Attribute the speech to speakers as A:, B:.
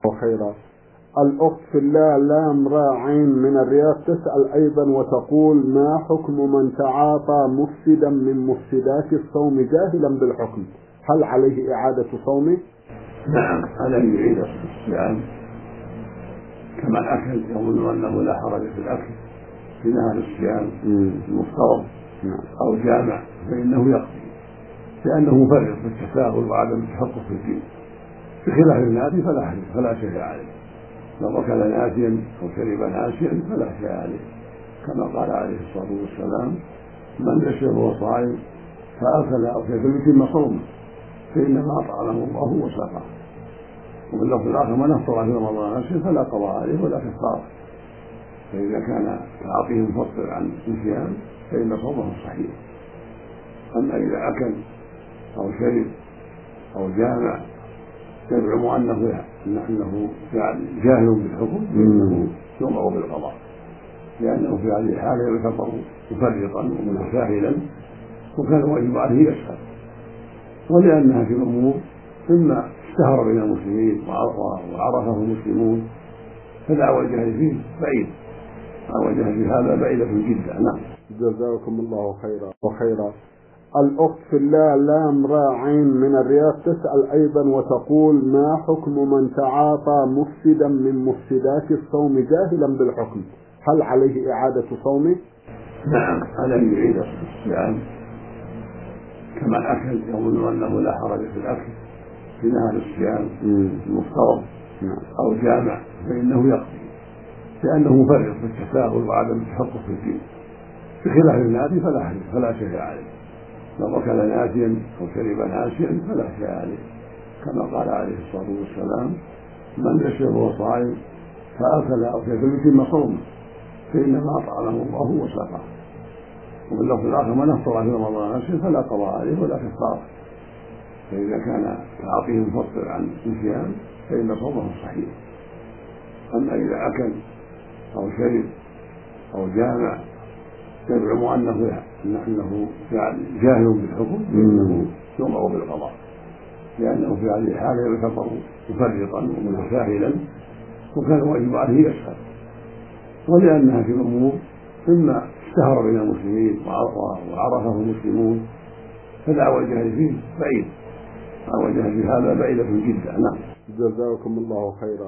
A: خيرا. الأخت في الله لام راعين من الرياض تسأل أيضا وتقول: ما حكم من تعاطى مفسدا من مفسدات الصوم جاهلا بالحكم؟ هل عليه إعادة صومه؟
B: نعم، عليه يعيد الصيام كما الأكل، يظن أنه لا حرج في الأكل في نهار الصيام المفترض أو جامع فإنه يقضي، لأنه مفرط في التساهل وعدم التفقه في الدين، بخلاف النادي فلا شيء عليه. لو أكل ناسيا أو شرب ناسيا فلا شيء عليه، كما قال عليه الصلاة والسلام: من نسي وهو صائم فأكل أو شرب يتم صومه فإنما أطعمه الله وسقاه. وفي اللفظ الآخر: من أفطر في رمضان ناسيا فلا قضاء عليه ولا كفارة. فإذا كان تعاطيه مفطر عن الصيام فإن صومه صحيح. أما إذا أكل أو شرب أو جامع يزعم أنه جاهل بالحكم فإنه يؤمر بالقضاء، لأنه في هذه الحالة يعتبر مفرطا ومتساهلا وكان الواجب عليه يسهل، ولأنها في الأمور مما اشتهر بين المسلمين وعرفه المسلمون فدعوى الجهل فيه بعيد، دعوى الجهل في هذا بعيدة جدا. نعم.
A: جزاكم الله خيرا. الأخت في الله لام راعين من الرياض تسأل أيضا وتقول: ما حكم من تعاطى مفسدا من مفسدات الصوم جاهلا بالحكم؟ هل عليه إعادة صومه؟
B: نعم، عليه يعيد الصيام كما الأكل، يظن أنه لا حرج في الأكل في نهار الصيام المفترض أو جامع فإنه يقضي، لأنه مفرط في التساهل وعدم التفقه في الدين، بخلاف النادي فلا شيء عليه. لو أكل ناسيا أو شرب ناسيا فلا شيء عليه، كما قال عليه الصلاة والسلام: من نسي وهو صائم فأكل أو شرب يتم صومه فإنما أطعمه الله وسقاه. وفي اللفظ الآخر: من أفطر في رمضان ناسيا فلا قضاء عليه ولا كفارة. فإذا كان تعاطيه مفطر عن الصيام فإن صومه صحيح. أما إذا أكل أو شرب أو جامع يزعم أنه جاهل بالحكم فإنه يؤمر بالقضاء، لأنه في هذه الحالة يعتبر مفرطا ومتساهلا وكان الواجب عليه يسهل، ولأنها في الأمور مما اشتهر بين المسلمين وعرفه المسلمون فدعوى الجهل فيه بعيد، دعوى الجهل في هذا بعيدة جدا. نعم.
A: جزاكم الله خيرا.